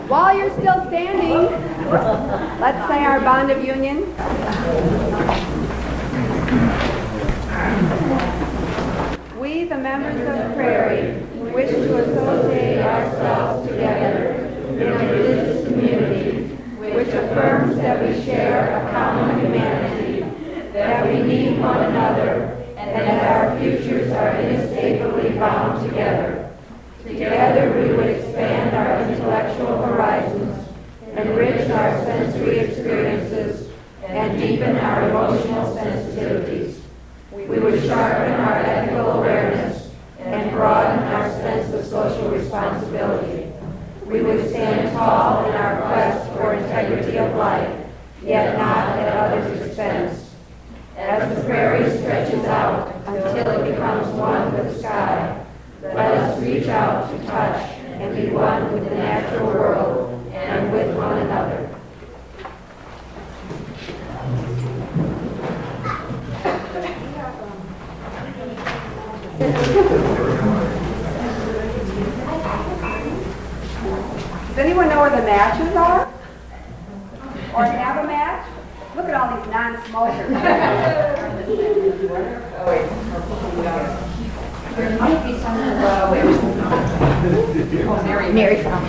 While you're still standing, let's say our bond of union. We, the members of Prairie, wish to associate ourselves together in a religious community which affirms that we share a common humanity, that we need one another, and that our futures are inescapably bound together. Together we would expand our intellectual horizons, enrich our sensory experiences, and deepen our emotional sensitivities. We would sharpen our ethical awareness and broaden our sense of social responsibility. We would stand tall in our quest for integrity of life, yet not at others' expense. As the prairie stretches out until it becomes one with the sky, let us reach out to touch and be one with the natural world and with one another. Does anyone know where the matches are? Or have a match? Look at all these non-smokers. Oh, wait. There might be some Mary found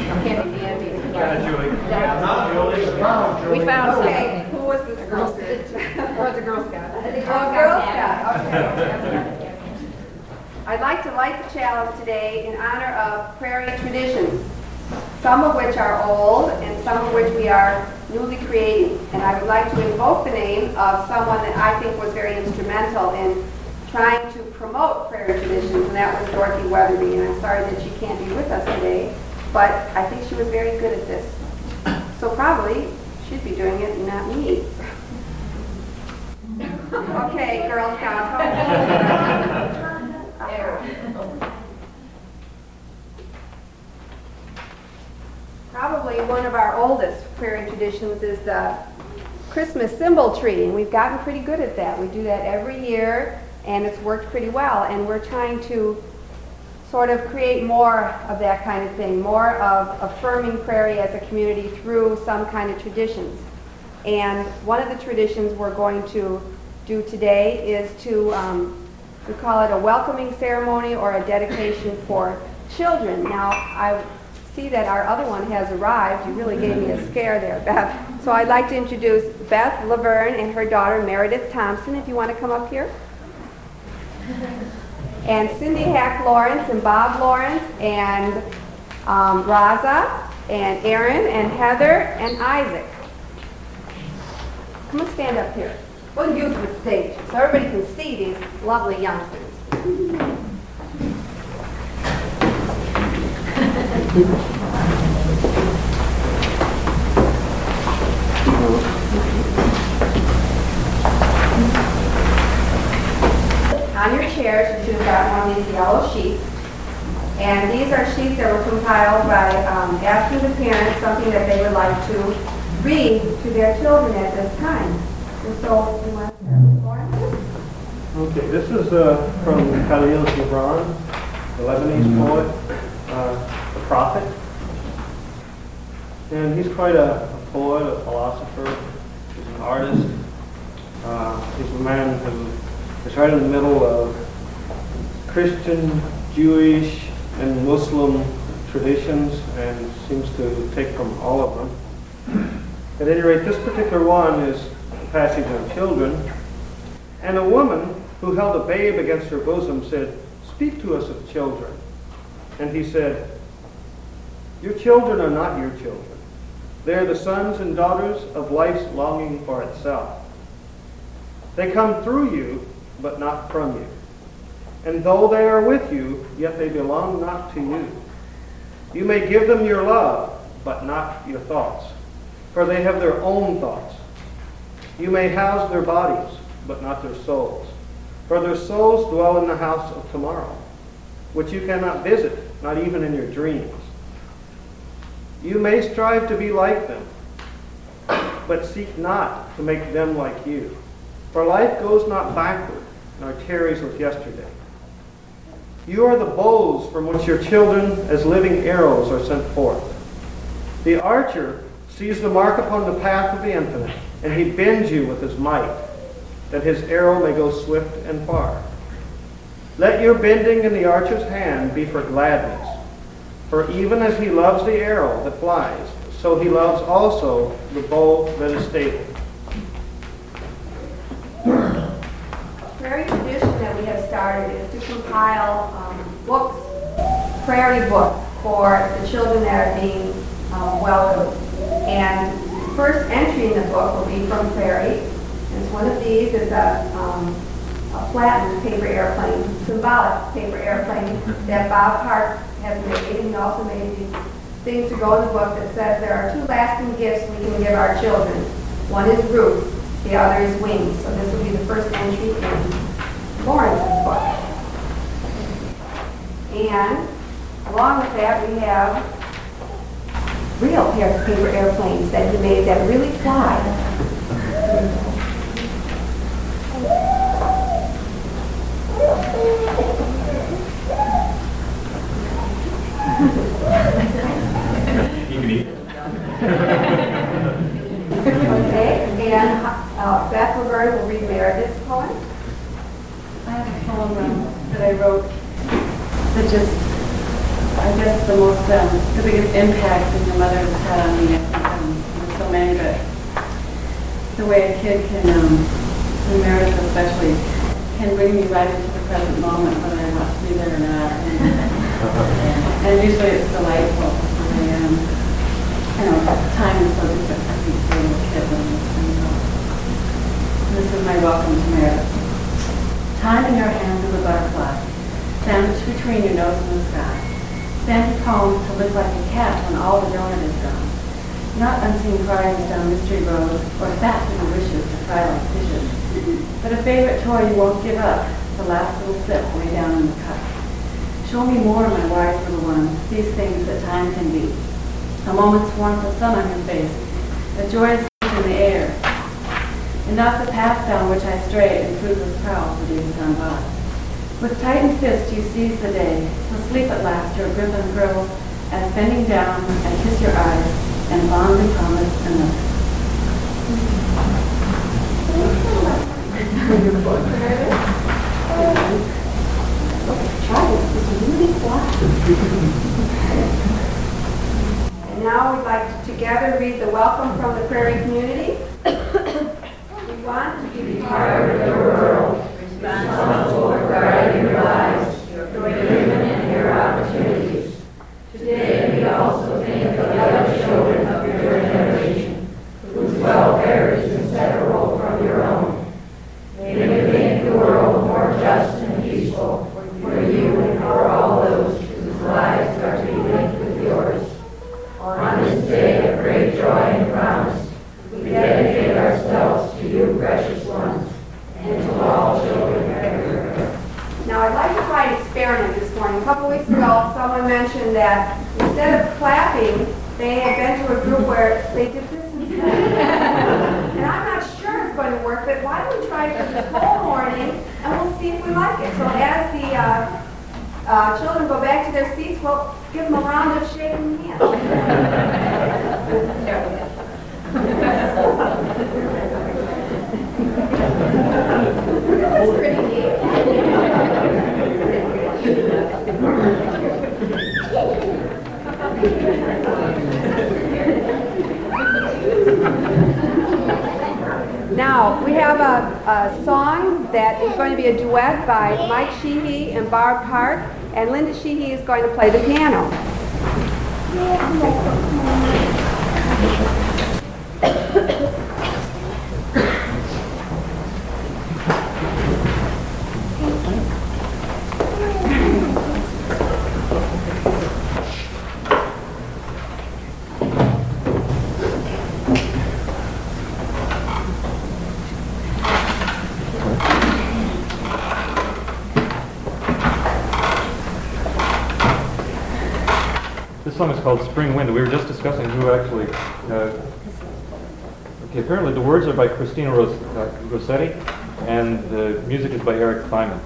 We found some. Okay, who was this Girl Scout? Or was a Girl Scout? Girl Scout. Okay. I'd like to light the chalice today in honor of Prairie traditions, some of which are old and some of which we are newly creating. And I would like to invoke the name of someone that I think was very instrumental in trying to promote Prairie traditions, and that was Dorothy Weatherby. And I'm sorry that she can't be with us today, but I think she was very good at this. So probably she'd be doing it and not me. Okay, Girl Scouts. Probably one of our oldest Prairie traditions is the Christmas symbol tree, and we've gotten pretty good at that. We do that every year, and it's worked pretty well, and we're trying to sort of create more of that kind of thing, more of affirming Prairie as a community through some kind of traditions. And one of the traditions we're going to do today is to, we call it a welcoming ceremony or a dedication for children. Now, I see that our other one has arrived. You really gave me a scare there, Beth. So I'd like to introduce Beth Laverne and her daughter Meredith Thompson, if you want to come up here. And Cindy Hack Lawrence and Bob Lawrence and Raza and Aaron and Heather and Isaac. Come and stand up here. We'll use the stage so everybody can see these lovely youngsters. On your chairs, you should have got one of these yellow sheets. And these are sheets that were compiled by asking the parents something that they would like to read to their children at this time. And so, you want to start with Lawrence? Okay, this is from Khalil Gibran, the Lebanese poet, the prophet. And he's quite a poet, a philosopher, he's an artist. He's a man who is right in the middle of Christian, Jewish, and Muslim traditions and seems to take from all of them. At any rate, this particular one is a passage on children. And a woman who held a babe against her bosom said, "Speak to us of children." And he said, "Your children are not your children. They are the sons and daughters of life's longing for itself. They come through you, but not from you. And though they are with you, yet they belong not to you. You may give them your love, but not your thoughts, for they have their own thoughts. You may house their bodies, but not their souls, for their souls dwell in the house of tomorrow, which you cannot visit, not even in your dreams. You may strive to be like them, but seek not to make them like you. For life goes not backward, nor tarries with yesterday. You are the bows from which your children as living arrows are sent forth. The archer sees the mark upon the path of the infinite, and he bends you with his might, that his arrow may go swift and far. Let your bending in the archer's hand be for gladness, for even as he loves the arrow that flies, so he loves also the bow that is stable. A prairie tradition that we have started is to compile books, prairie books, for the children that are being welcomed. And the first entry in the book will be from Prairie. And one of these is a flattened paper airplane, symbolic paper airplane that Bob Hart has made. And he also made these things to go in the book that says there are two lasting gifts we can give our children. One is roots, the other is wings. So this will be the first entry in Lawrence's book. And along with that, we have real paper airplanes that he made that really fly. You can eat. Okay, and Beth Laverne will read Meredith's poem. I have a poem that I wrote that just, I guess, the biggest impact that my mother has had on me. I think there's so many, but the way a kid can, and Meredith especially, can bring me right into the present moment, whether I want to be there or not. And usually it's delightful. Time is so different for each little kid when it's coming up. This is my welcome to Meredith. Time in your hands is a butterfly, sandwiched between your nose and the sky. Sandy combs to look like a cat when all the donut is gone. Not unseen cries down mystery roads, or fat little wishes to fry like fishes. But a favorite toy you won't give up, the last little sip way down in the cup. Show me more, my wise little one, these things that time can be. A moment's warmth of sun on your face, a joyous in the air. And off the path down which I stray and fruitless prowl for days gone by. With tightened fist you seize the day, till sleep at last your grip uncurls, as bending down I kiss your eyes, and fondly promise another. Try this, it's really flat. And now we'd like to together read the welcome from the Prairie community. We want to be part of your world, responsible for guiding your lives, your freedom and your opportunities. Today we also think of the other children of your generation, whose welfare is inseparable from your own. May we make the world more just and peaceful for you and for all those whose lives are to be linked with yours. On this day of great joy and promise, we dedicate ourselves to you, precious ones, and to all children everywhere. Now, I'd like to try an experiment this morning. A couple weeks ago, someone mentioned that instead of clapping, they had been to a group where they did this instead. And I'm not sure it's going to work, but why don't we try it for this whole morning, and we'll see if we like it. So as the children go back to their seats, we'll give them a round of shaking hands. That's pretty neat. Now, we have a song that is going to be a duet by Mike Sheehy and Barb Hart, and Linda Sheehy is going to play the piano. This song is called Spring Wind. We were just discussing who actually... okay, apparently the words are by Christina Rossetti, and the music is by Eric Kleiman.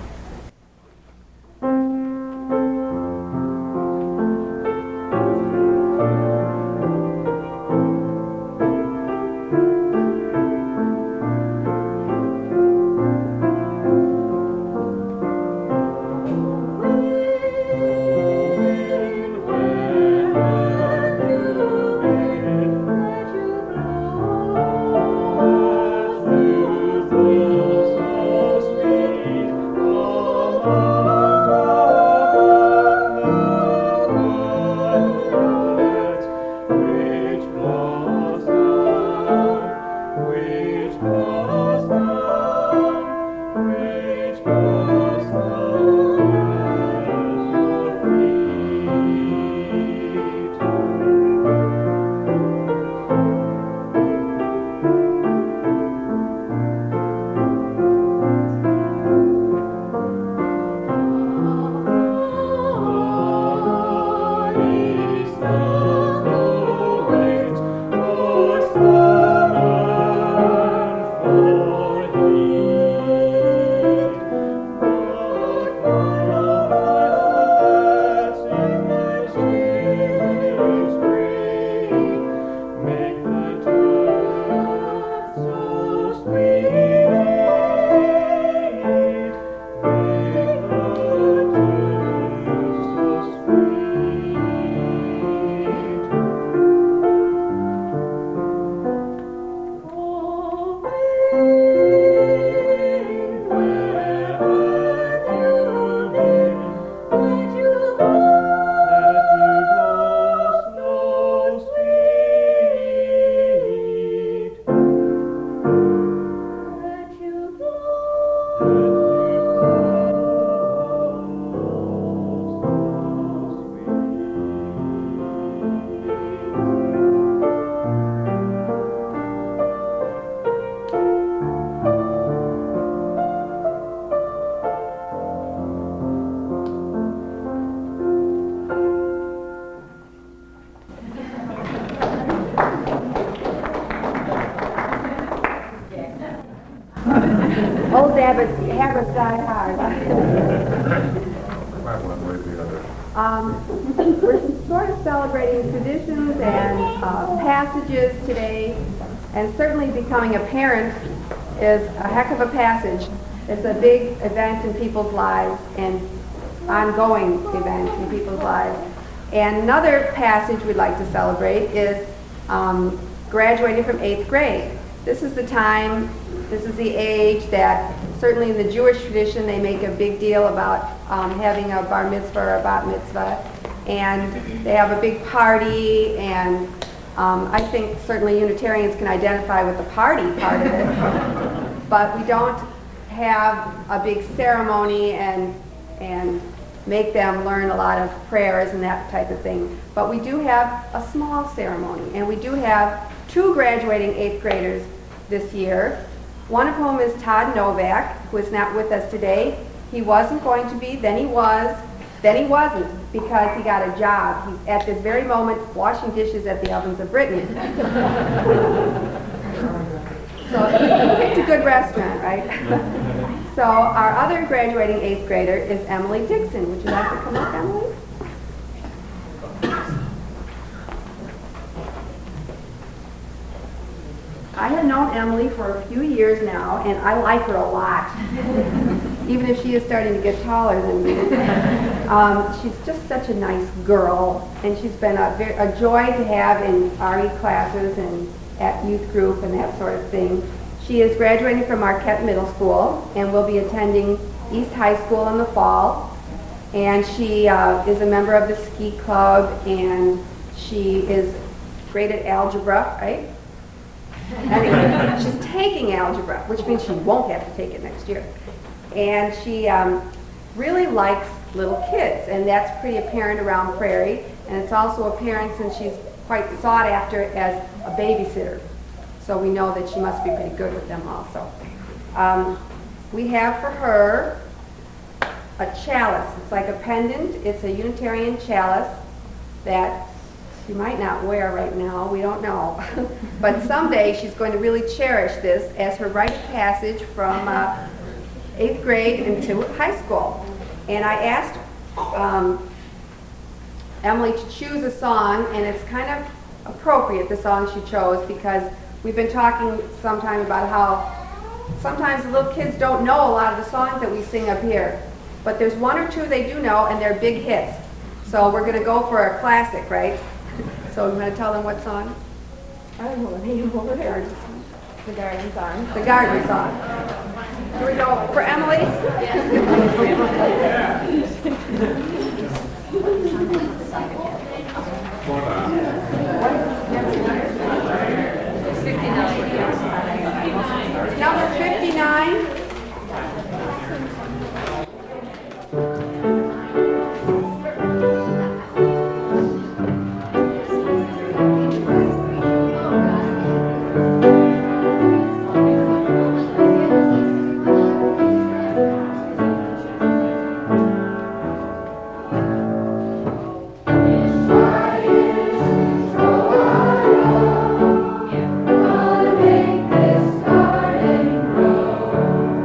Old habits die hard. We're sort of celebrating traditions and passages today, and certainly becoming a parent is a heck of a passage. It's a big event in people's lives and ongoing event in people's lives. And another passage we'd like to celebrate is graduating from 8th grade. This is the time, this is the age that certainly in the Jewish tradition they make a big deal about having a bar mitzvah or a bat mitzvah, and they have a big party, and I think certainly Unitarians can identify with the party part of it, but we don't have a big ceremony and make them learn a lot of prayers and that type of thing. But we do have a small ceremony, and we do have 2 graduating 8th graders this year, one of whom is Todd Novak, who is not with us today. He wasn't going to be, then he was, then he wasn't, because he got a job. He's at this very moment washing dishes at the Ovens of Brittany. So he picked a good restaurant, right? So our other graduating 8th grader is Emily Dixon. Would you like to come up, Emily? I have known Emily for a few years now, and I like her a lot, even if she is starting to get taller than me. She's just such a nice girl, and she's been a joy to have in RE classes and at youth group and that sort of thing. She is graduating from Marquette Middle School and will be attending East High School in the fall. And she is a member of the ski club, and she is great at algebra, right? Anyway, she's taking algebra, which means she won't have to take it next year. And she really likes little kids, and that's pretty apparent around Prairie. And it's also apparent since she's quite sought after as a babysitter. So we know that she must be pretty good with them also. We have for her a chalice. It's like a pendant. It's a Unitarian chalice that she might not wear right now. We don't know. But someday she's going to really cherish this as her rite of passage from 8th grade into high school. And I asked Emily to choose a song, and it's kind of appropriate, the song she chose, because we've been talking sometime about how sometimes the little kids don't know a lot of the songs that we sing up here. But there's 1 or 2 they do know, and they're big hits. So we're going to go for a classic, right? So I'm going to tell them what song? I don't know the name over there. The garden song. The garden song. Here we go. For Emily. Number 59. Make this garden grow.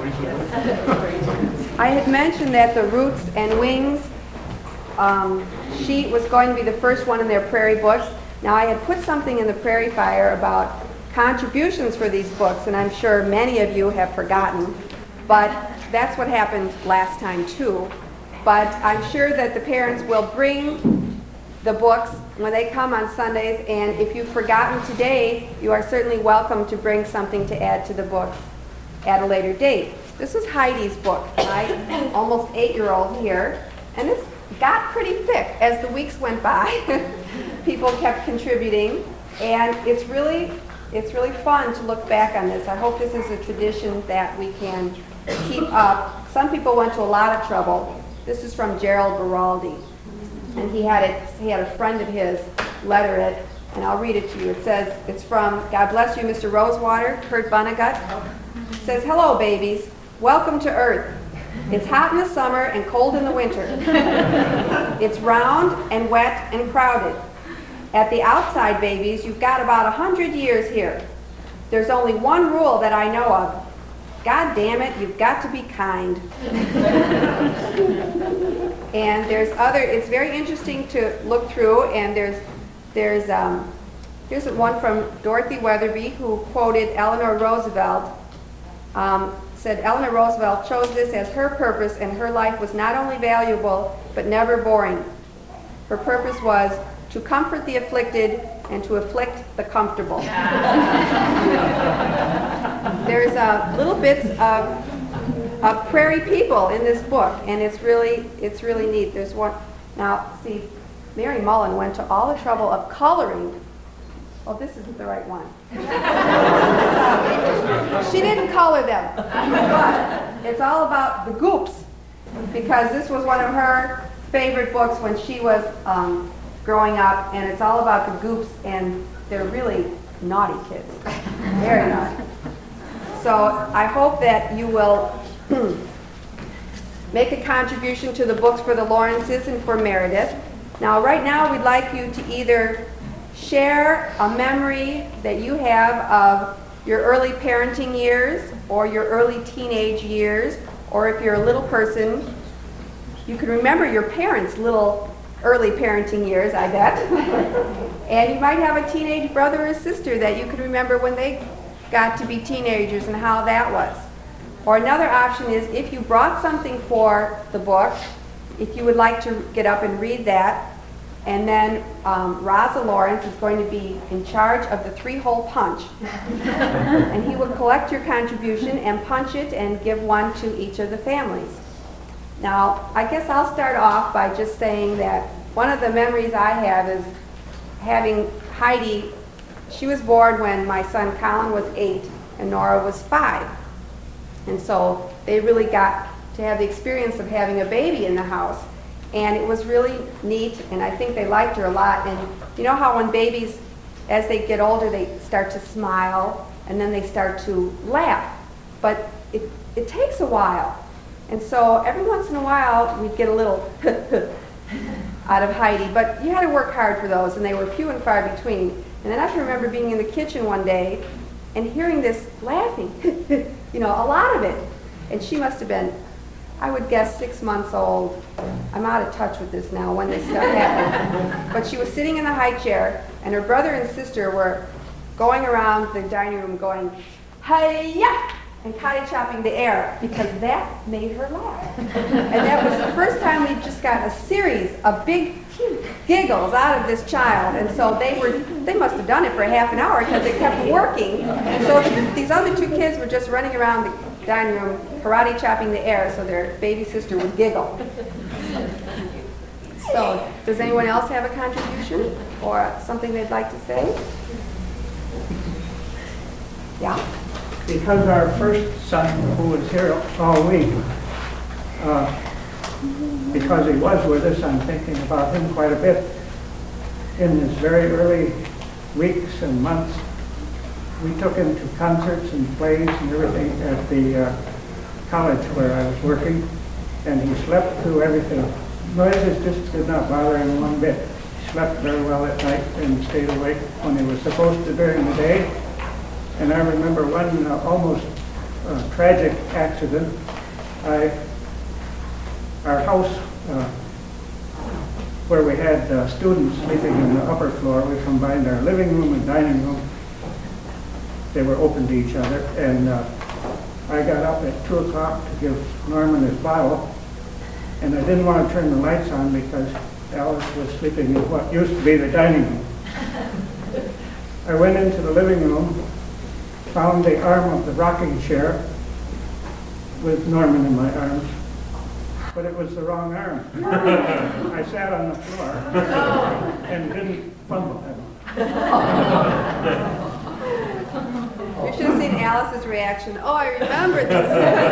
I had mentioned that the Roots and Wings sheet was going to be the first one in their Prairie books. Now, I had put something in the Prairie Fire about contributions for these books, and I'm sure many of you have forgotten, but that's what happened last time too. But I'm sure that the parents will bring the books when they come on Sundays, and if you've forgotten today, you are certainly welcome to bring something to add to the books at a later date. This is Heidi's book, my almost 8-year-old here, and this got pretty thick as the weeks went by. People kept contributing, and it's really fun to look back on this. I hope this is a tradition that we can keep up. Some people went to a lot of trouble. This is from Gerald Beraldi, and he had a friend of his letter it, and I'll read it to you. It says, it's from, God bless you, Mr. Rosewater, Kurt Vonnegut. It says, hello, babies. Welcome to Earth. It's hot in the summer and cold in the winter. It's round and wet and crowded. At the outside, babies, you've got about 100 years here. There's only one rule that I know of. God damn it, you've got to be kind. And it's very interesting to look through, and here's one from Dorothy Weatherby, who quoted Eleanor Roosevelt. Said Eleanor Roosevelt chose this as her purpose, and her life was not only valuable, but never boring. Her purpose was to comfort the afflicted and to afflict the comfortable. There's little bits of prairie people in this book, and it's really neat. There's one. Now, see, Mary Mullen went to all the trouble of coloring. Oh, this isn't the right one. She didn't color them, but it's all about the Goops, because this was one of her favorite books when she was growing up, and it's all about the Goops, and they're really naughty kids, very naughty. So I hope that you will make a contribution to the books for the Lawrences and for Meredith. Now, right now, we'd like you to either share a memory that you have of your early parenting years or your early teenage years, or if you're a little person, you can remember your parents' little early parenting years, I bet. And you might have a teenage brother or sister that you can remember when they got to be teenagers and how that was. Or another option is, if you brought something for the book, if you would like to get up and read that, and then Raza Lawrence is going to be in charge of the 3-hole punch. And he will collect your contribution and punch it and give one to each of the families. Now, I guess I'll start off by just saying that one of the memories I have is having Heidi. She was born when my son Colin was 8 and Nora was 5. And so they really got to have the experience of having a baby in the house. And it was really neat, and I think they liked her a lot. And you know how when babies, as they get older, they start to smile, and then they start to laugh. But it takes a while. And so every once in a while, we'd get a little out of Heidi. But you had to work hard for those, and they were few and far between. And then I can remember being in the kitchen one day and hearing this laughing, you know, a lot of it. And she must have been, I would guess, 6 months old. I'm out of touch with this now, when this stuff happened. But she was sitting in the high chair, and her brother and sister were going around the dining room going, hi-ya, and karate chopping the air, because that made her laugh. And that was the first time we just got a series of big giggles out of this child. And so they must have done it for a half an hour, because it kept working. And so these other 2 kids were just running around the dining room karate chopping the air so their baby sister would giggle. So, does anyone else have a contribution or something they'd like to say? Yeah? Because our first son, who was here all week, because he was with us, I'm thinking about him quite a bit. In his very early weeks and months, we took him to concerts and plays and everything at the college where I was working, and he slept through everything. Noises just did not bother him one bit. He slept very well at night and stayed awake when he was supposed to during the day. And I remember one almost tragic accident, our house, where we had students sleeping in the upper floor, we combined our living room and dining room. They were open to each other, and I got up at 2 o'clock to give Norman his bottle, and I didn't want to turn the lights on because Alice was sleeping in what used to be the dining room. I went into the living room, found the arm of the rocking chair with Norman in my arms, but it was the wrong arm. I sat on the floor and didn't fumble him. You should have seen Alice's reaction. Oh, I remember this.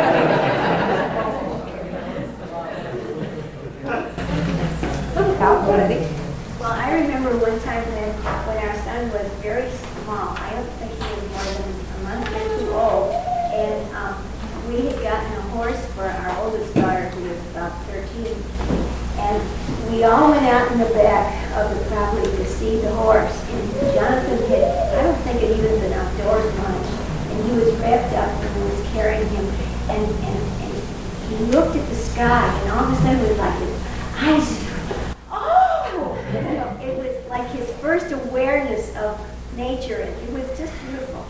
Well, I remember one time when our son was very small. I don't think he was more than a month or two old. And we had gotten a horse for our oldest daughter, who was about 13. And we all went out in the back of the property to see the horse. And Jonathan had, I don't think it even been outdoors much. And he was wrapped up and we was carrying him. And he looked at the sky, and all of a sudden it was like his eyes. It was like his first awareness of nature, and it was just beautiful.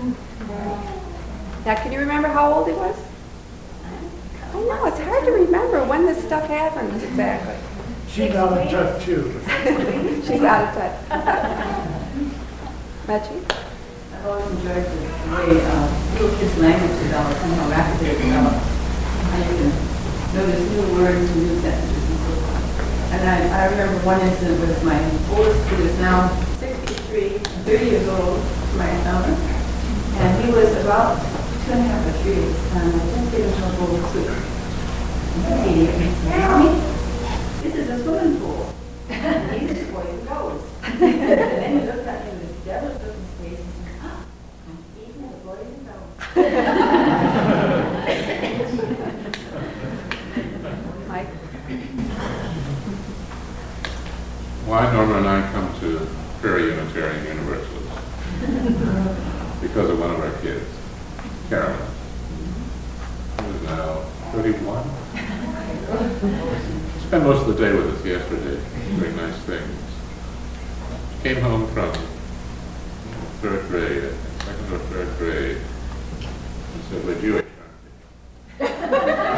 Now, can you remember how old he was? I know, it's hard to remember when this stuff happens exactly. She's out of touch too. She's out of touch. Reggie? I've always enjoyed the way little kids' language develops and how rapidly it develops. How you can notice new words and new sentences and so on. And I remember one incident with my oldest, who is now 63, 30 years old, my son. And he was about 2.5 or 3 at the time. I didn't get him a bowl of soup. And he immediately said, "Mommy, this is a swimming pool." And he just boy goes. And then he looked at him with this devilish look in his face and said, "Oh, I'm eating the boy in the Mike? Why Norma and I come to Prairie Unitarian Universalist? Because of one of our kids, Carolyn, who is now 31. Spent most of the day with us yesterday, doing nice things. Came home from 3rd grade, I think, 2nd or 3rd grade, and said, "We're Jewish, aren't we?"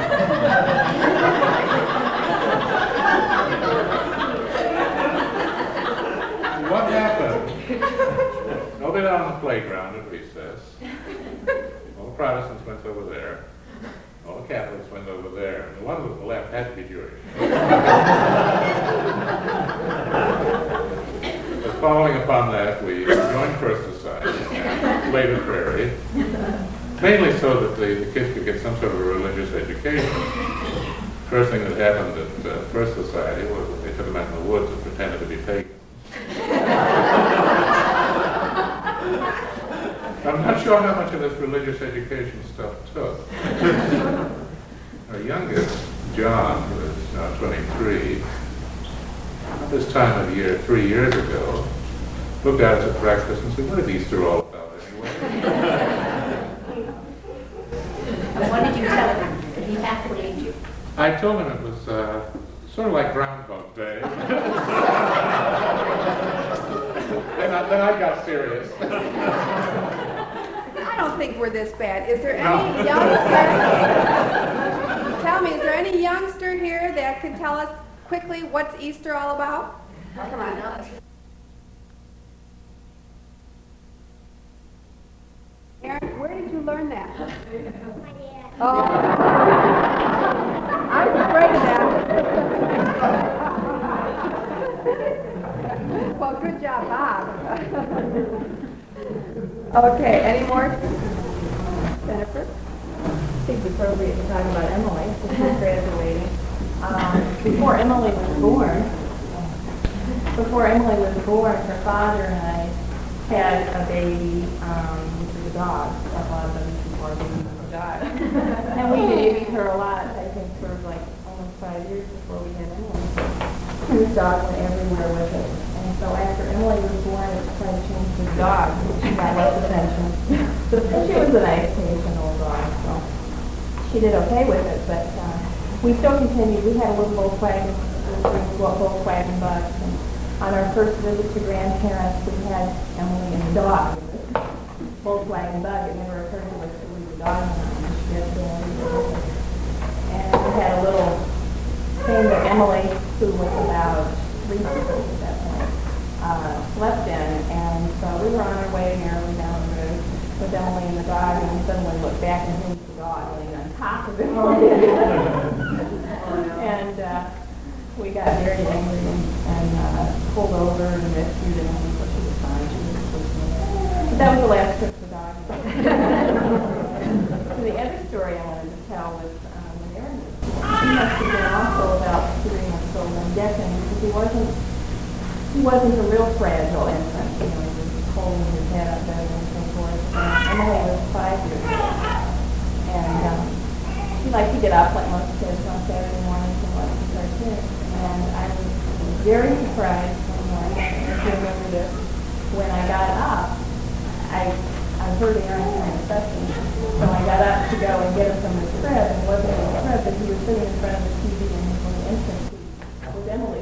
What happened? Nobody on the playground at recess. All the Protestants went over there. All the Catholics went over there. And the one with the left had to be Jewish. But following upon that, we joined First Society and later Prairie, mainly so that the kids could get some sort of a religious education. First thing that happened at First Society was that they took them out in the woods and pretended to be pagans. I'm not sure how much of this religious education stuff took. Our youngest, John, who is now 23, at this time of year, 3 years ago, looked at us at breakfast and said, "What is Easter all about anyway?" And what did you tell him? Did he have to believe you? I told him it was sort of like Groundhog Day. Then I got serious. I don't think we're this bad. Is there any youngster? Tell me, is there any youngster here that can tell us quickly what's Easter all about? Come on. Aaron, where did you learn that? Oh, I was afraid of that. Well, good job, Bob. Okay, any more? Jennifer? I think it's appropriate to talk about Emily, since she's graduating. Before Emily was born, her father and I had a baby, which was a dog. A lot of them before babies were dogs. And we babied her a lot, I think, for like almost 5 years before we had Emily. And this dog went everywhere with us. And so after Emily was born, it was quite a change to the dog. She got less attention. She was a nice, patient old dog. she did okay with it, but we still continued. We had a little Volkswagen, Volkswagen bus. And on our first visit to grandparents, we had Emily and the dog. Volkswagen bug. It never occurred to us to leave the dog behind. She had to leave it with us. And we had a little thing that Emily, who was about 3 years old at that point, slept in. And so we were on our way merrily down the road with Emily and the dog, and we suddenly looked back and here's the dog laying on top of it. And we got very angry and pulled over and rescued Emily, but she was fine. She was sleeping. But that was the last trip for the dog. So the other story I wanted to tell was when Aaron was born. He must have been also about 3 months old, I'm guessing, because he wasn't a real fragile infant. You know, he was holding his head up better and so forth. Emily was 5 years old. And she liked to get up like most kids on Saturday mornings and watch the cartoons. And I was very surprised one morning, if you remember this, when I got up, I heard Aaron kind of fussing. So I got up to go and get him from his crib, and it wasn't in his crib, but he was sitting in front of the TV in his little infant seat with Emily.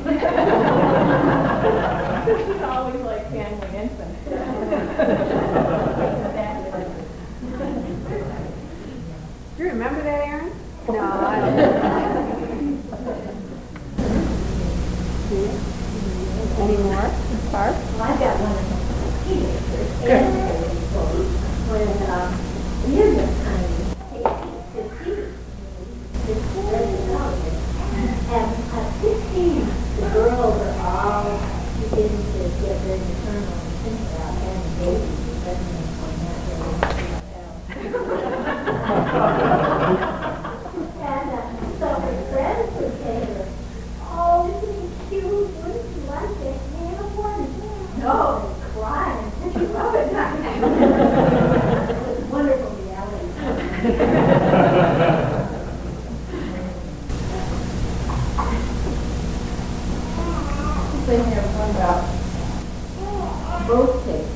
She's always like family infant. Do you remember that, Aaron? No, I don't. Any more? Barb? Well, I've got one of them. And when we ended up kind of taking 15, the girls are all beginning to get very determined and think about having babies. And so her friends would say to her, "Oh, isn't it cute? Wouldn't you like to have one?" No, they cry and think you love it. It was wonderful reality. Thing here one about birthday.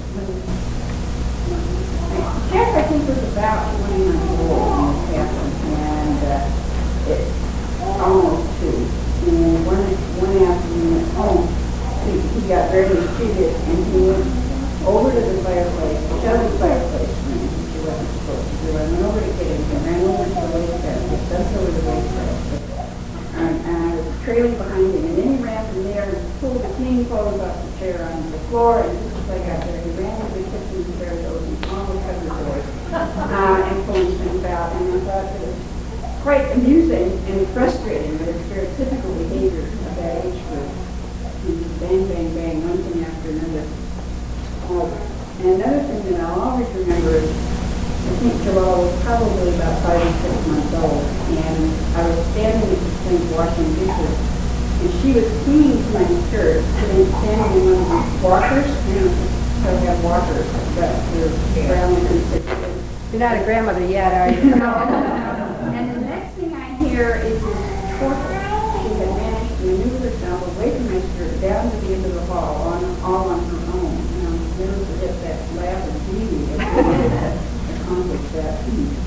Jeff, I think, was about 20 months old when this happened, and it's almost 2. And one afternoon at home, he got very mischievous, and he went over to the fireplace, shut the fireplace, and he wasn't supposed to do it. I went over to get him, and ran over to the wastebasket, dumped over the wastebasket, and I was trailing behind him, and then he ran from there and pulled a clean clothes off the chair onto the floor, and just as I got there, he ran into the kitchen and there those and almost cut the doors, and pulling things out, and I thought it was quite amusing and frustrating, but it's very typical behavior of that age group. Bang, bang, bang, one thing after another. And another thing that I'll always remember is, I think Jalal was probably about 5 or 6 months old, and I was standing at the sink washing dishes, and she was clinging to my skirt, and standing in one of these walkers, so we have walkers, but they're brown and thick. You're not a grandmother yet, are you? No. And the next thing I hear is this chortle. She had managed to maneuver herself away from my skirt down to the end of the hall, all on her own. And I was never forget that laugh of beauty that accomplished that.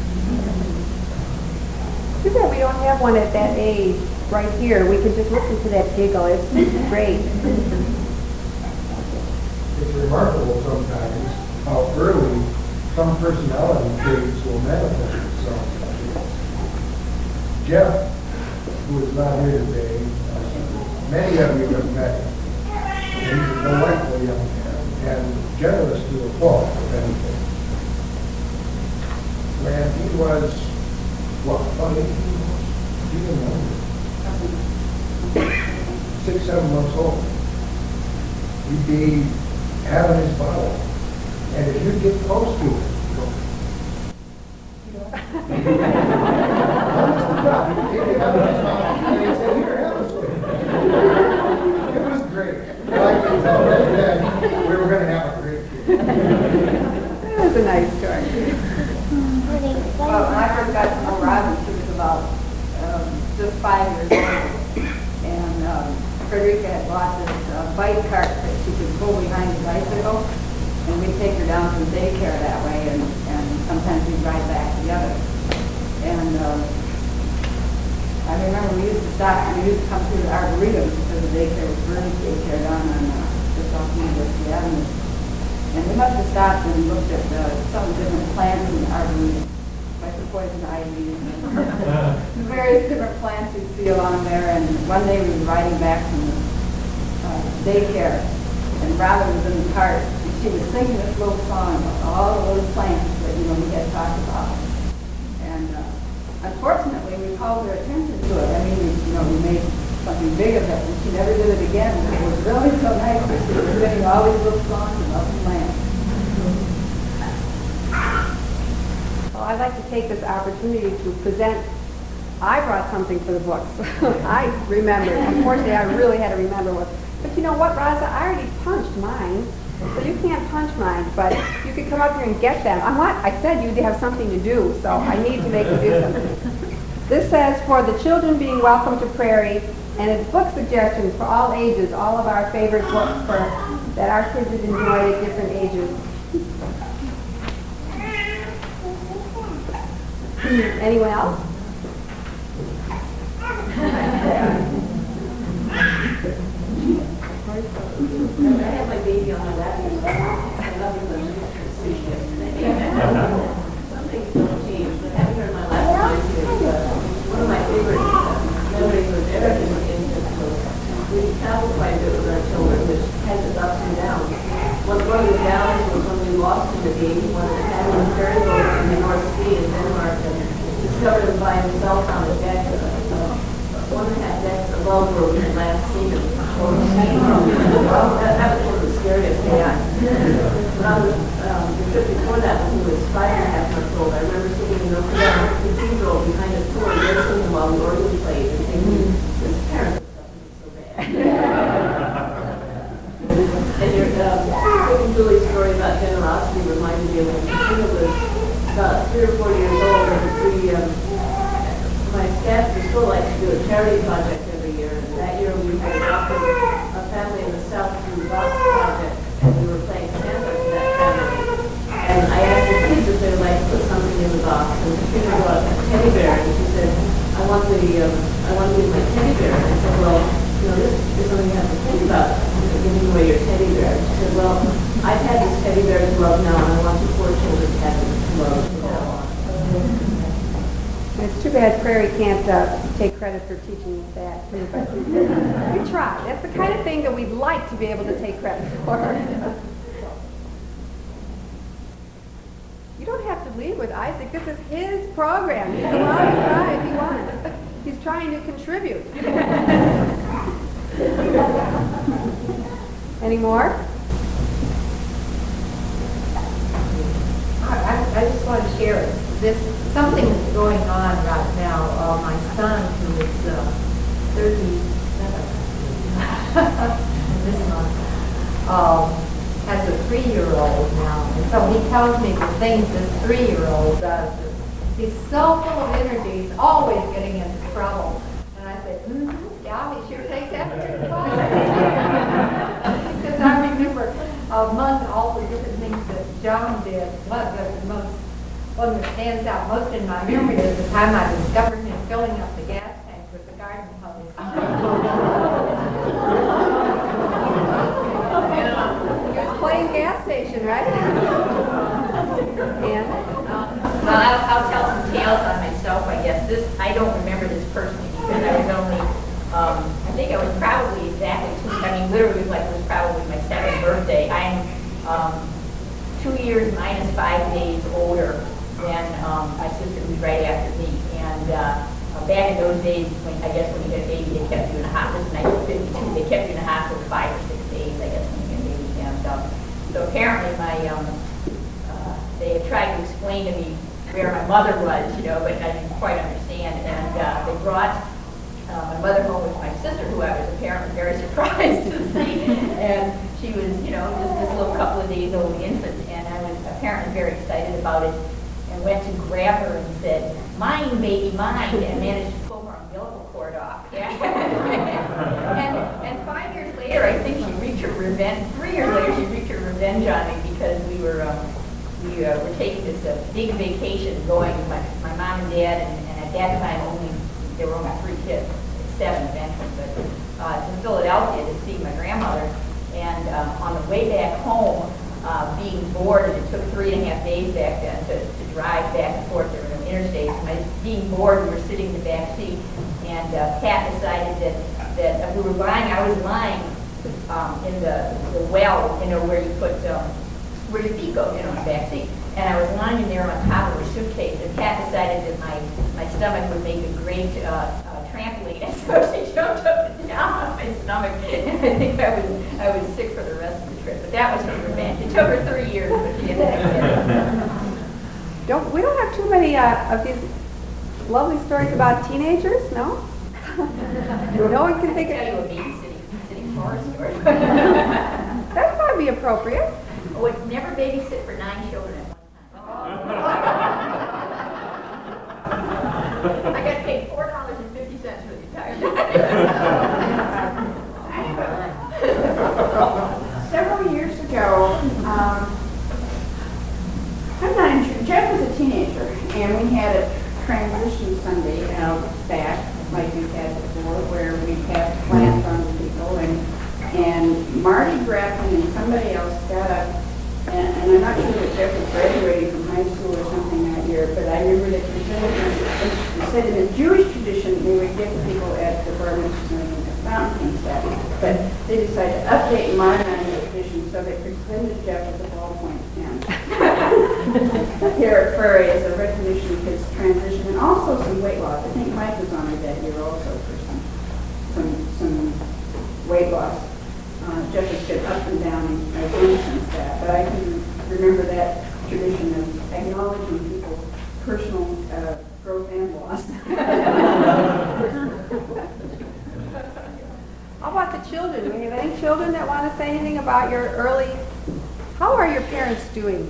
Too bad we don't have one at that age right here. We could just listen to that giggle. It's great. It's remarkable sometimes how early some personality traits will manifest itself. Jeff, who is not here today, many of you have met him. He's a delightful young man and generous to a fault, if anything. When he was, what, about 18 months? Even younger. 6, 7 months old. He'd be having his bottle. And if you get close to it, it was great. I can tell right then we were going to have a great kid. That was a nice story. Well, when I first got to know Robin, she was about just 5 years old. And Frederica had bought this bike cart that she could pull behind the bicycle. And we'd take her down to the daycare that way, and sometimes we'd ride back together. And stopped, we used to come through the Arboretum because the daycare was Bernie's daycare down on just off University Avenue. And we must have stopped and looked at some different plants in the Arboretum, like the poison ivy and various different plants you'd see along there. And one day we were riding back from the daycare, and Robin was in the cart, and she was singing this little song about all the little plants that, we had talked about. And unfortunately, we called her attention to it. I mean, we made something big of it, and she never did it again. But it was really so nice that she was singing all these little songs about the plants. Well, I'd like to take this opportunity to present. I brought something for the books. I remembered. Unfortunately, I really had to remember what. But you know what, Raza? I already punched mine, so you can't punch mine. But you could come up here and get them. I said you'd have something to do, so I need to make you do something. This says, for the children being welcome to Prairie, and it's book suggestions for all ages, all of our favorite books that our kids have enjoyed at different ages. Anyone else? I had my baby on my lap. I love you, sushi yesterday. Some things don't change, but having her on my lap reminds me of one of my favorite memories was Eric in we traveled quite a bit with our children, which has its ups and downs. One of the downs was when we lost him the game. He wanted to have him ferry boat in the North Sea in Denmark and discovered him by himself on the deck of 1.5 decks above where we had last seen him. That was one of the scariest days. When I was, the trip before that, when he was 5.5 months old, I remember sitting in Notre Dame Cathedral behind a tour, listening while the organ played, and thinking, his parents are suffering so bad. And your thinking Julie's story about generosity reminded me of when Christina was about 3 or 4 years old, and my staff was still like to do a charity project every year, and that year we had adopted a family in the South through the Box Project, and we were playing Santa to that family. And I asked the kids if they would like to put something in the box, and Katrina brought a teddy bear, and she said, I want to use my teddy bear. And I said, well, this is something you have to think about, giving away your teddy bear. She said, well, I've had this teddy bear's love now, and I want the poor children to have this love from now on. It's too bad Prairie can't take credit for teaching us that, too, but we try. That's the kind of thing that we'd like to be able to take credit for. You don't have to leave with Isaac. This is his program. He's allowed to try if he wants. He's trying to contribute. Any more? I just want to share this. Something that's going on right now. My son, who is 37 this month, has a 3-year-old now. And so he tells me the things this 3-year-old does. He's so full of energy. He's always getting into trouble. And I said, yeah, he sure takes after his father. Because I remember among all the different things that John did, one that stands out most in my memory is the time I discovered him filling up the gas tank with the garden hose. He was playing gas station, right? Well, I'll tell some tales on myself, I guess. I don't remember this personally because I was only, I think I was probably literally it was probably my 7th birthday. I'm 2 years minus 5 days older than my sister, who's right after me. And back in those days, when you had a baby, they kept you in a hospital. This is 1952. They kept you in a hospital for 5 or 6 days, I guess, when you had a baby. And so apparently they had tried to explain to me where my mother was, but I didn't quite understand. And they brought my mother home with my sister, who I was apparently very surprised to see. And she was, just this little couple of days old infant. And I was apparently very excited about it and went to grab her and said, "Mine, baby, mine," and managed to pull her umbilical cord off. Yeah. and 5 years later, I think she reached her revenge. 3 years later, she reached her revenge on me because we were taking this big vacation going with my mom and dad, and at that time there were only 3 kids. 7 eventually, but to Philadelphia to see my grandmother. And on the way back home, being bored, and it took 3.5 days back then to drive back and forth. There were no interstates. And being bored, we were sitting in the back seat, and Pat decided that we were lying. I was lying in the well, where you put where your feet go, in the back seat. And I was lying in there on top of a suitcase. And Pat decided that my stomach would make a great trampoline, and so she jumped up and down on my stomach. And I think I was sick for the rest of the trip. But that was her revenge. It took her 3 years, but she ended up getting it. We don't have too many of these lovely stories about teenagers, no? No one can think I'll tell of. you a babysitting horror story. That'd probably be appropriate. Oh, it's never babysit for 9 children at one time. I got paid $4.50 for the entire Several years ago, I'm not sure, Jeff was a teenager, and we had a transition Sunday out back, like we've had before, where we passed plants on to people, and Marty Graffin and somebody else got up, and I'm not sure that Jeff was graduating from high school or something that year, but I remember that he said in the Jewish tradition they would give people at the bar mitzvah a fountain and stuff, but they decided to update and modernize the tradition so they presented Jeff with a ballpoint pen here at Prairie as a recognition of his transition, and also some weight loss. I think Mike was honored that year also for some weight loss. Jeff has been up and down again since that, but I can remember that tradition of acknowledging people's personal growth and loss. How about the children? Do we have any children that want to say anything about your early? How are your parents doing?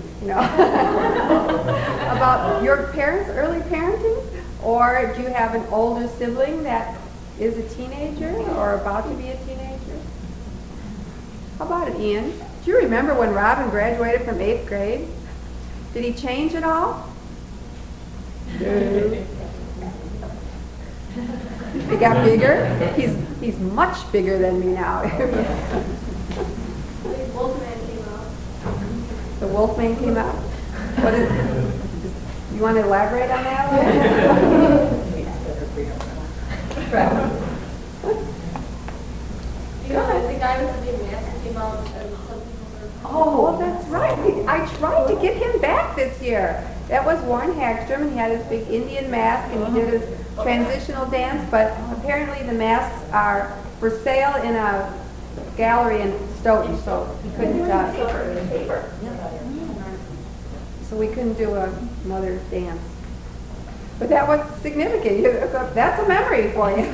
About your parents' early parenting, or do you have an older sibling that is a teenager or about to be a teenager? How about it, Ian? Do you remember when Robin graduated from 8th grade? Did he change at all? No. He got bigger? He's much bigger than me now. The Wolfman came out? What is? You want to elaborate on that one? The guy with the big mask came out and some people were... Oh, that's right. I tried to get him back this year. That was Warren Hagstrom, and he had his big Indian mask, and he did his transitional dance, but apparently the masks are for sale in a gallery in Stoughton, so he couldn't, so we couldn't do another dance. But that was significant. That's a memory for you.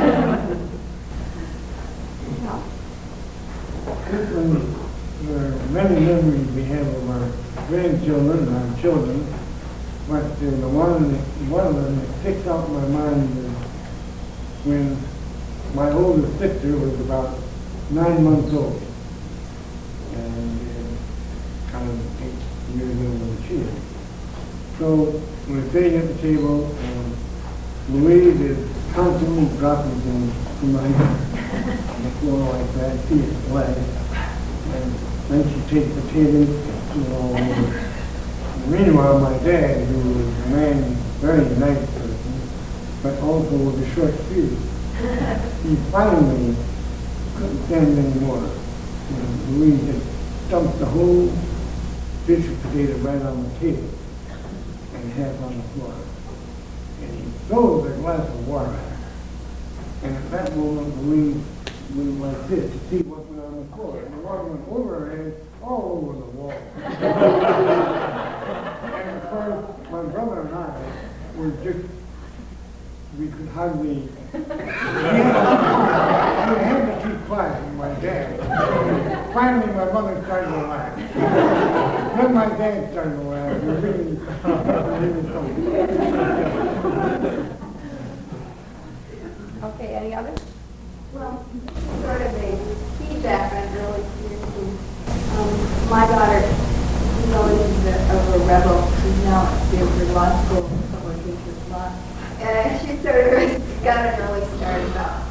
There are many memories we have of our grandchildren and our children, but the one of them that sticks out in my mind is when my oldest sister was about 9 months old, and kind of 8 years older than she is. So we're sitting at the table, and Louise is constantly dropping things from my hand on the floor like that. She is glad. And then she takes the table and threw it all over. And meanwhile, my dad, who was a man, very nice person, but also with a short fuse, he finally couldn't stand anymore. Louise had dumped the whole dish of potato right on the table and half on the floor. And he throws a glass of water at her. And at that moment, Louise went like this to see what was on the floor. And the water went over her head, all over the wall. And of course, my brother and I were just, we could hardly, we had to keep quiet with my dad. Finally, my mother started to laugh. Then my dad started to laugh. It was really something. Okay, any others? Well, sort of a feedback on early parenting. My daughter is always a rebel. She's now at Stanford Law School, public interest law. And she sort of got an early start about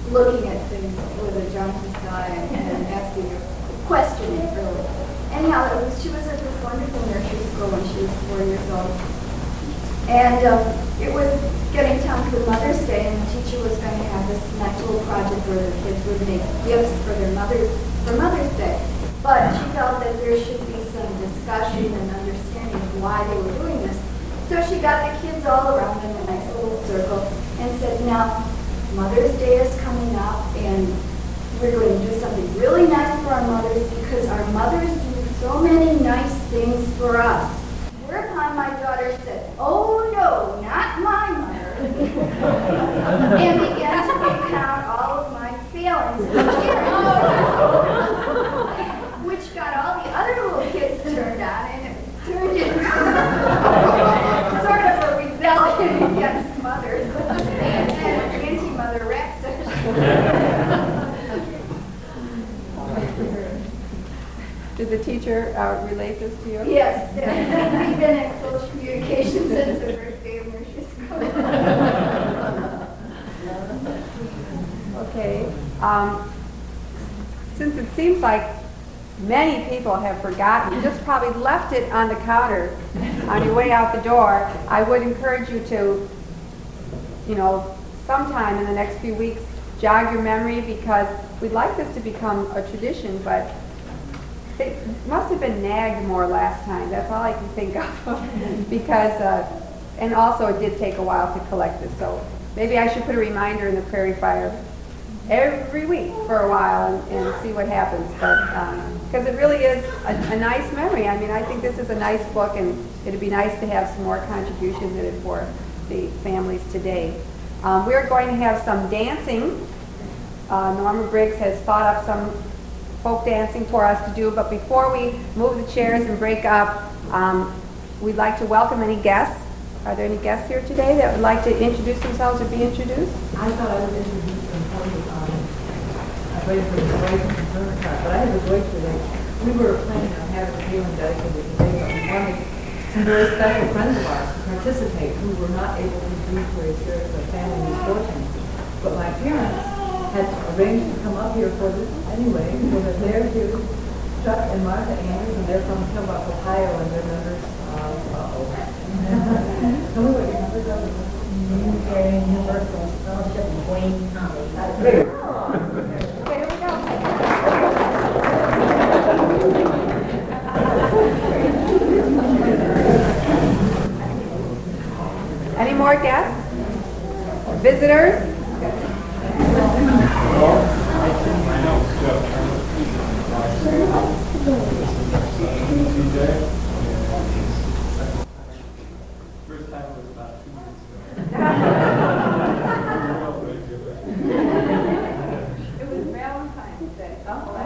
looking at things with a jaundiced eye and asking a question, really. Anyhow, she was at this wonderful nursery school when she was 4 years old. And it was getting time for Mother's Day, and the teacher was going to have this nice little project where the kids would make gifts for their mothers for Mother's Day. But she felt that there should be some discussion and understanding of why they were doing this. So she got the kids all around in a nice little circle and said, now, Mother's Day is coming up, and we're going to do something really nice for our mothers because our mothers do so many nice things for us. Whereupon my daughter said, oh no, not my mother, and began to recount all of my failings, which got all the other little kids turned on, and it turned into sort of a rebellion against mothers and an anti-mother rap session. Did the teacher relate this to you? Yes, we've been in close communication since the first day of nursery school. Okay. Since it seems like many people have forgotten, you just probably left it on the counter on your way out the door, I would encourage you to, sometime in the next few weeks, jog your memory, because we'd like this to become a tradition, but it must have been nagged more last time. That's all I can think of. Because, and also it did take a while to collect this. So maybe I should put a reminder in the Prairie Fire every week for a while and see what happens. But because it really is a nice memory. I mean, I think this is a nice book, and it'd be nice to have some more contributions in it for the families today. We're going to have some dancing. Norma Briggs has thought up some folk dancing for us to do, but before we move the chairs and break up, we'd like to welcome any guests. Are there any guests here today that would like to introduce themselves or be introduced? I thought I would introduce them for you. I waited for the break and concern card, but I had to wait today. We were planning on having a healing dedicated today, but we wanted some very special friends of ours to participate who were not able to be for a series of family misfortunes. But my parents had arranged to come up here for this anyway, so that they're here, Chuck and Martha Andrews, and they're from Killbuck, Ohio, and they're members of, tell me what your members are. Unitarian Universal Fellowship of Wayne County. Okay, here we go. Any more guests? Visitors? First time was about 2 years ago. It was Valentine's Day.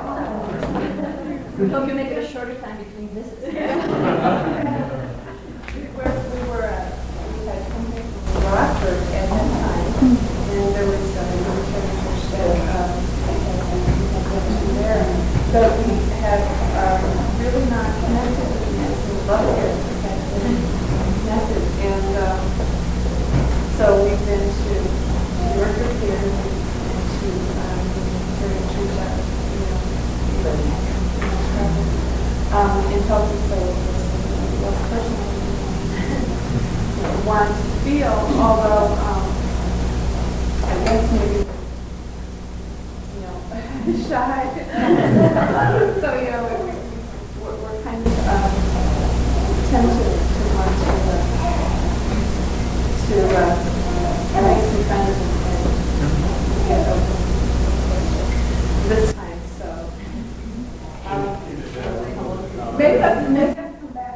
We hope you make it a shorter time between visits. We had company from Rockford at that time, and there was a military church that had there. But we had really not connected with the medicine love here. Connected, and so we've been to work with here and to church out, in Tulsa, so was personally want to feel, although I guess maybe shy. So we're kind of tempted to want to make some friends and get open this time. So maybe that's the next come back.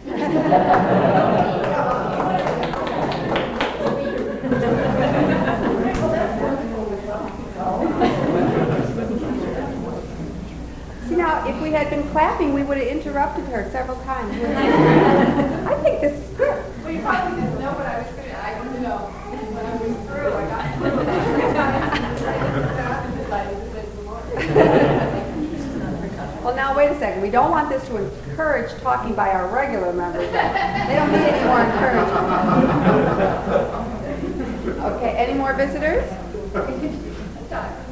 See, now, if we had been clapping, we would have interrupted her several times. I think this is good. Well, you probably didn't know what I was going to, I didn't know. When I was through, I got I decided to say some more. Well, now, wait a second. We don't want this to encourage talking by our regular members. They don't need any more encouragement. Okay, any more visitors?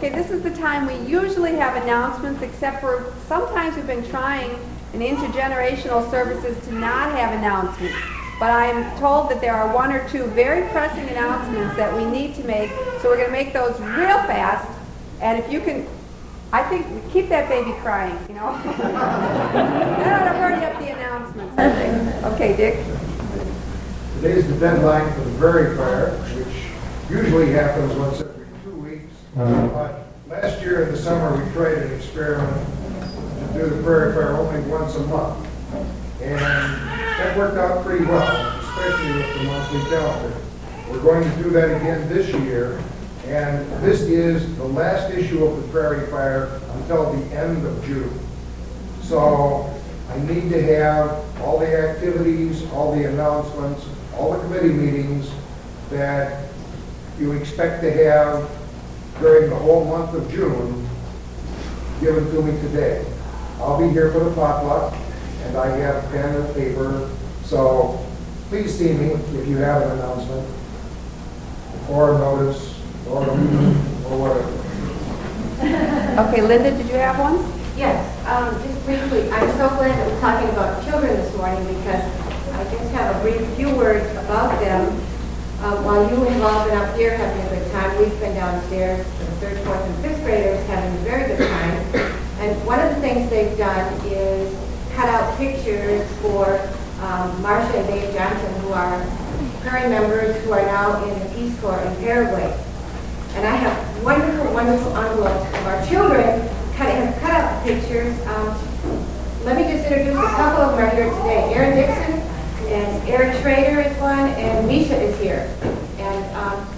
Okay, this is the time we usually have announcements, except for sometimes we've been trying in intergenerational services to not have announcements. But I am told that there are one or two very pressing announcements that we need to make, so we're going to make those real fast. And if you can, I think, keep that baby crying, you know. That ought to hurry up the announcements. Okay, Dick. Today's the deadline for the prairie fire, which usually happens once every 2 weeks. But last year in the summer, we tried an experiment to do the prairie fire only once a month. And that worked out pretty well, especially with the monthly calendar. We're going to do that again this year. And this is the last issue of the prairie fire until the end of June. So I need to have all the activities, all the announcements, all the committee meetings that you expect to have during the whole month of June given to me today. I'll be here for the potluck, and I have pen and paper, so please see me if you have an announcement or a notice or a meeting or whatever. Okay, Linda, did you have one? Yes, just briefly, I'm so glad that we're talking about children this morning because I just have a brief few words about them. While you and Bob been up here having a good time, we've been downstairs, the 3rd, 4th, and 5th graders having a very good time. And one of the things they've done is cut out pictures for Marcia and Dave Johnson, who are current members who are now in the Peace Corps in Paraguay. And I have wonderful, wonderful envelopes of our children have cut out the pictures. Let me just introduce a couple of them are here today. Aaron Dixon and Eric Schrader is one, and Misha is here. And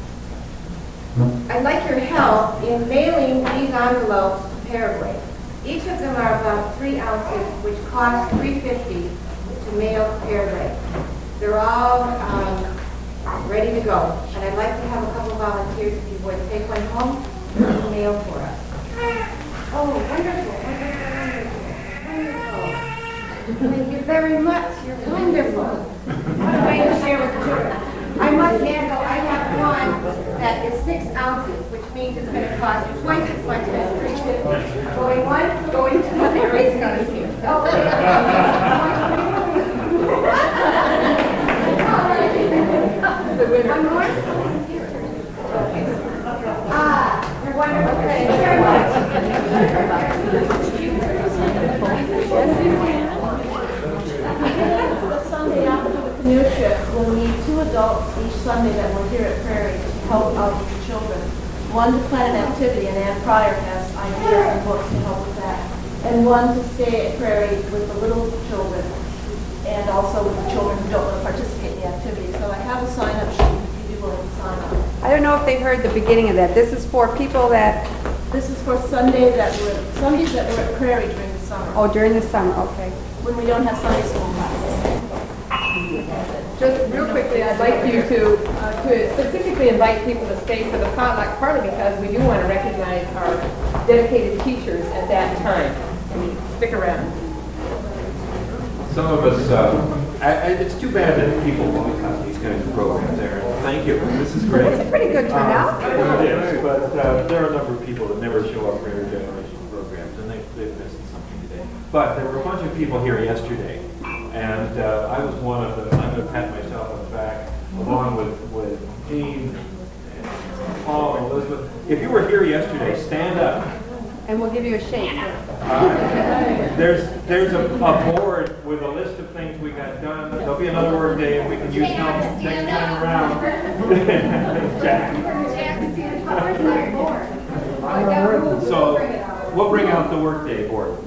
I'd like your help in mailing these envelopes to Paraguay. Each of them are about 3 ounces, which cost $3.50 to mail to Paraguay. They're all ready to go. And I'd like to have a couple of volunteers, if you would, take one home and mail for us. Oh, wonderful, wonderful. Thank you very much. You're wonderful. What a way to share with the children. I must add, though, I have one that is 6 ounces, which means it's going to cost twice as much as $3.50. Going one, going two. Everybody's going to see it. One more? You're wonderful. Thank you very much. The Sunday after the canoe trip, we'll need 2 adults each Sunday that we're here at Prairie to help out with the children. One to plan an activity, and Ann Pryor has ideas and books to help with that. And one to stay at Prairie with the little children, and also with the children who don't want to participate in the activity. So I have a sign-up sheet if you'd be willing to sign up. I don't know if they've heard the beginning of that. This is for people that... This is for Sundays that we're at Prairie during the summer. Oh, during the summer, okay. When we don't have Sunday school classes. Just real quickly, I'd like you to specifically invite people to stay for the potluck, partly because we do want to recognize our dedicated teachers at that time. And stick around. Some of us, it's too bad that people boycott these kinds of programs there. Thank you. This is great. It's a pretty good turnout. It is, but there are a number of people that never show up for intergenerational programs, and they've missed something today. But there were a bunch of people here yesterday, and I was one of them. I'm going to pat myself on the back, along with Jean and Paul and Elizabeth. If you were here yesterday, stand up. And we'll give you a shake. There's a board with a list of things we got done. There'll be another work day, and we can use help next time around. Jack. So we'll bring out the work day board.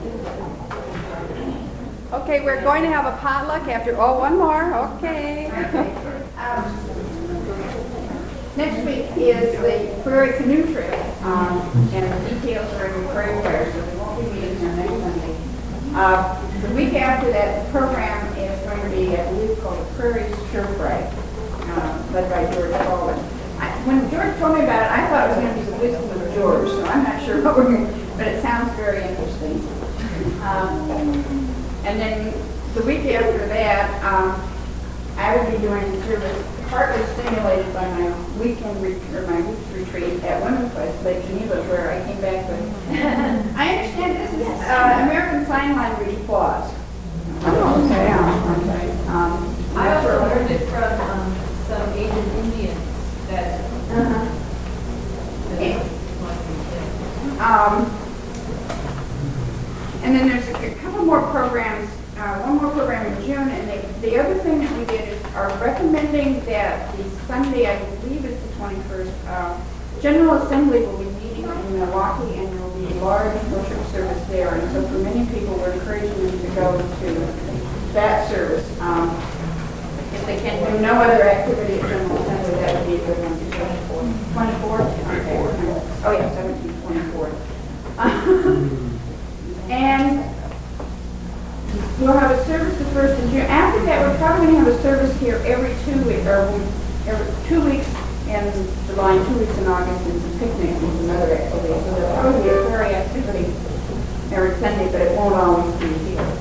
Okay, we're going to have a potluck after, one more, okay. Next week is the Prairie Canoe Trip, and the details are in the Prairie Fire, so we won't be meeting here next Sunday. The week after that, the program is going to be, I believe, called the Prairie Stir Fry, led by George Baldwin. When George told me about it, I thought it was going to be the wisdom of George, so I'm not sure what we're going to, but it sounds very interesting. And then the week after that, I will be doing service partly stimulated by my weekend or my week's retreat at Women's Place, Lake Geneva, where I came back with. I understand this is American Sign Language Applause. Oh, okay. Yeah. I also learned it from some Asian Indians that. And then there's a couple more programs, one more program in June, and the other thing that we did is are recommending that the Sunday, I believe it's the 21st, General Assembly will be meeting in Milwaukee, and there will be a large worship service there. And so for many people, we're encouraging them to go to that service. If they can do no other activity at General Assembly, that would be a good one. 24th? Okay. Oh yeah, 17th, 24th. And we'll have a service the 1st of June. After that, we're probably going to have a service here every 2 weeks, or every 2 weeks in July and 2 weeks in August, and some picnics and some other activities. So there'll probably be a fairy activity every Sunday, but it won't always be here.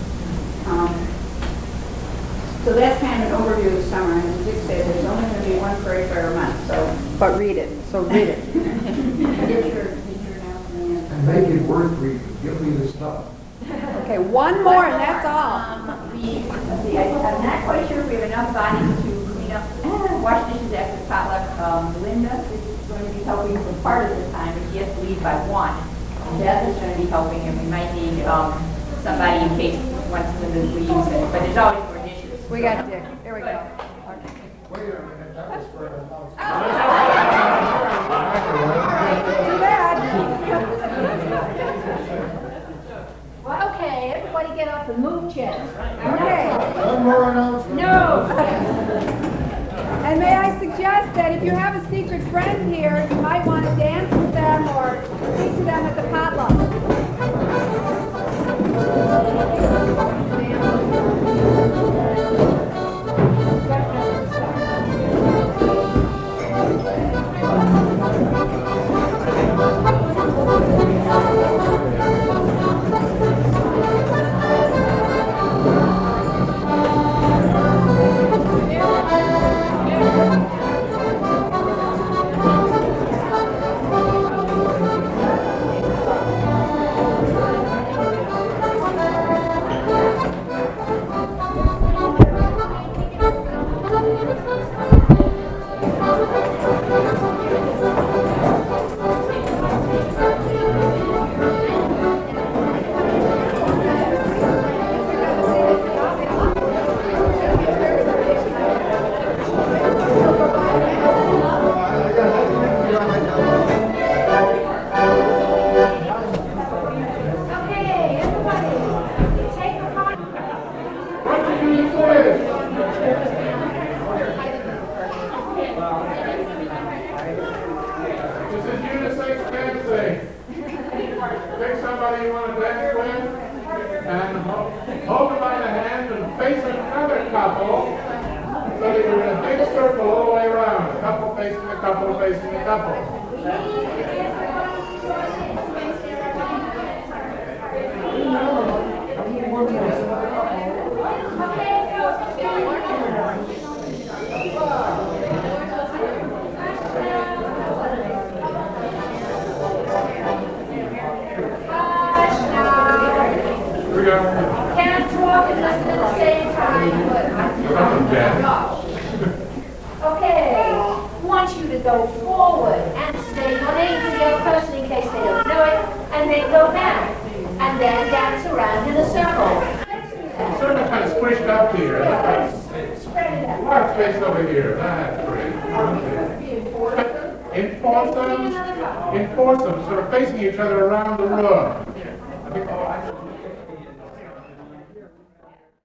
So that's kind of an overview of the summer. And as Dick said, there's only going to be one prairie fire a month. So, but read it. So read it. Get your announcement. And make it worth reading. Give me the stuff. Okay, one more and that's all. I'm not quite sure if we have enough bodies to clean up, wash dishes after the potluck. Linda is going to be helping for part of the time, but she has to leave by 1. Beth is going to be helping, and we might need somebody in case once Linda leaves. But there's always more dishes. We got Dick. There we go. Wait a minute, that was for the house. Too bad. Well, okay, everybody get off the move chairs. Okay. One more announcement. No. And may I suggest that if you have a secret friend here, you might want to dance with them or speak to them at the potluck. Can't talk and listen at the same time, but okay, I want you to go forward and stay running to the other person in case they don't know it, and then go back, and then dance around in a circle. Sort of kind of squished up here. Spread it out. Large space over here. That's great. Enforce them, sort of facing each other around the room.